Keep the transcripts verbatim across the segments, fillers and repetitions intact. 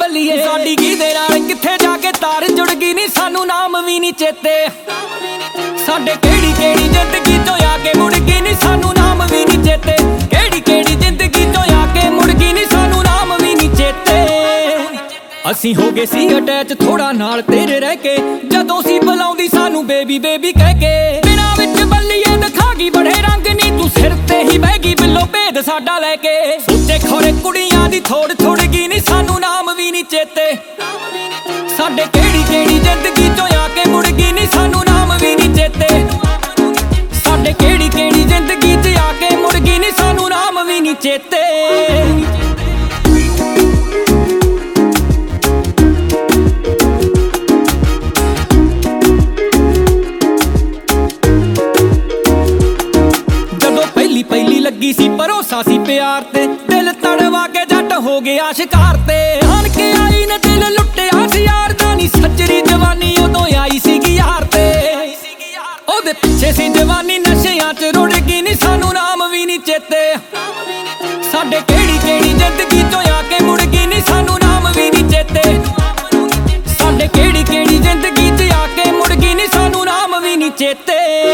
ਚੱਲੀਏ। ਸਾਡੀ ਕਿਹਦੇ ਨਾਲ ਕਿੱਥੇ ਜਾ ਕੇ ਤਾਰ ਜੁੜ ਗਈ ਨੀ ਸਾਨੂੰ ਨਾਮ ਵੀ ਨੀ ਚੇਤੇ। ਸਾਡੇ ਕਿਹੜੀ ਕਿਹੜੀ ਜ਼ਿੰਦਗੀ ਚੋਂ ਆ ਕੇ ਮੁੜ ਗਈ ਨੀ ਸਾਨੂੰ ਨਾਮ ਵੀ ਨੀ ਚੇਤੇ। ਕਿਹੜੀ ਕਿਹੜੀ ਜ਼ਿੰਦਗੀ ਚੋਂ ਆ ਕੇ ਮੁੜ ਗਈ ਨੀ ਸਾਨੂੰ ਨਾਮ ਵੀ ਨੀ ਚੇਤੇ। ਅਸੀਂ ਹੋ ਗਏ ਸੀ ਅਟੈਚ ਥੋੜਾ ਨਾਲ ਤੇਰੇ ਰਹਿ ਕੇ, ਜਦੋਂ ਸੀ ਬੁਲਾਉਂਦੀ ਸਾਨੂੰ ਬੇਬੀ ਬੇਬੀ ਕਹਿ ਕੇ। ਬਿਨਾਂ ਵਿੱਚ ਬੱਲੀਏ ਦਿਖਾ ਗਈ ਬੜੇ ਰੰਗ ਨੀ ਤੂੰ ਸਿਰ ਤੇ ਹੀ ਬਹਿ ਗਈ ਬਿੱਲੋ ਭੇਦ ਸਾਡਾ ਲੈ ਕੇ। ਸੋਚੇ ਖੋਰੇ ਕੁੜੀਆਂ ਦੀ ਥੋੜ ਥੋੜ ਗਈ ਨੀ ਸਾਨੂੰ ਨਾਮ ਵੀ ਨੀ ਚੇਤੇ। ਸਾਡੇ ਕਿਹੜੀ ਕਿਹੜੀ ਜ਼ਿੰਦਗੀ ਚੋਂ ਆ ਕੇ ਮੁੜ ਗਈ ਨੀ ਸਾਨੂੰ ਨਾਮ ਵੀ ਨੀ ਚੇਤੇ। ਸਾਡੇ ਕਿਹੜੀ ਕਿਹੜੀ ਜ਼ਿੰਦਗੀ 'ਚ ਆ ਕੇ ਮੁੜ ਗਈ ਨੀ ਸਾਨੂੰ ਨਾਮ ਵੀ ਨੀ ਚੇਤੇ। ਪਹਿਲੀ ਲੱਗੀ ਸੀ ਭਰੋਸਾ ਸੀ ਪਿਆਰ ਤੇ, ਦਿਲ ਤੜਵਾ ਕੇ ਜੱਟ ਹੋ ਗਿਆ ਸ਼ਿਕਾਰ ਤੇ। ਹਣ ਕੇ ਆਈ ਨੇ ਦਿਲ ਲੁੱਟਿਆ ਸੀ ਯਾਰ ਦਾ ਨੀ, ਸੱਜਰੀ ਜਵਾਨੀ ਉਦੋਂ ਆਈ ਸੀਗੀ ਯਾਰ ਤੇ। ਉਹਦੇ ਪਿੱਛੇ ਸੀ ਜਵਾਨੀ ਨਸ਼ਿਆਂ 'ਚ ਰੁੜ ਗਈ ਨੀ ਸਾਨੂੰ ਨਾਮ ਵੀ ਨੀ ਚੇਤੇ। ਸਾਡੇ ਕਿਹੜੀ ਕਿਹੜੀ ਜ਼ਿੰਦਗੀ ਚੋਂ ਆ ਕੇ ਮੁੜ ਗਈ ਨੀ ਸਾਨੂੰ ਨਾਮ ਵੀ ਨੀ ਚੇਤੇ। ਸਾਡੇ ਕਿਹੜੀ ਕਿਹੜੀ ਜ਼ਿੰਦਗੀ 'ਚ ਆ ਕੇ ਮੁੜ ਗਈ ਨੀ ਸਾਨੂੰ ਨਾਮ ਵੀ ਨੀ ਚੇਤੇ।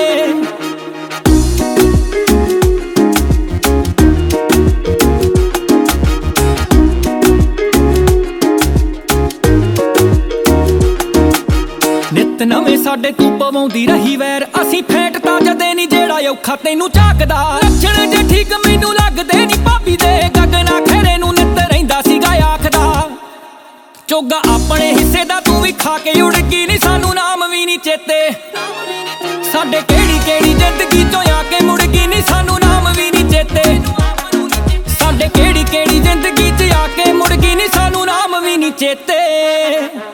ਨਿੱਤ ਨਵੇਂ ਸਾਡੇ ਤੂੰ ਪਵਾਉਂਦੀ ਰਹੀ ਵੈਰ, ਅਸੀਂ ਫੇਂਟ ਤਾਂ ਜਦੇ ਨੀ ਜਿਹੜਾ ਔਖਾ ਤੈਨੂੰ ਝਾਕਦਾ। ਲੱਛਣ ਜੇ ਠੀਕ ਮੈਨੂੰ ਲੱਗਦੇ ਨੀ ਭਾਬੀ ਦੇ, ਗਗਨਾ ਖੇਰੇ ਨੂੰ ਨਿੱਤ ਰਹਿੰਦਾ ਸੀਗਾ ਆਖਦਾ। ਚੋਗਾ ਆਪਣੇ ਹਿੱਸੇ ਦਾ ਤੂੰ ਵੀ ਖਾ ਕੇ ਉੜ ਗਈ ਨੀ ਸਾਨੂੰ ਨਾਮ ਵੀ ਨੀ ਚੇਤੇ। ਸਾਡੇ ਕਿਹੜੀ ਕਿਹੜੀ ਜ਼ਿੰਦਗੀ ਚੋਂ ਆ ਕੇ ਮੁੜ ਗਈ ਨੀ ਸਾਨੂੰ ਨਾਮ ਵੀ ਨੀ ਚੇਤੇ। ਸਾਡੇ ਕਿਹੜੀ ਕਿਹੜੀ ਜ਼ਿੰਦਗੀ 'ਚ ਆ ਕੇ ਮੁੜ ਗਈ ਨੀ ਸਾਨੂੰ ਨਾਮ ਵੀ ਨੀ ਚੇਤੇ।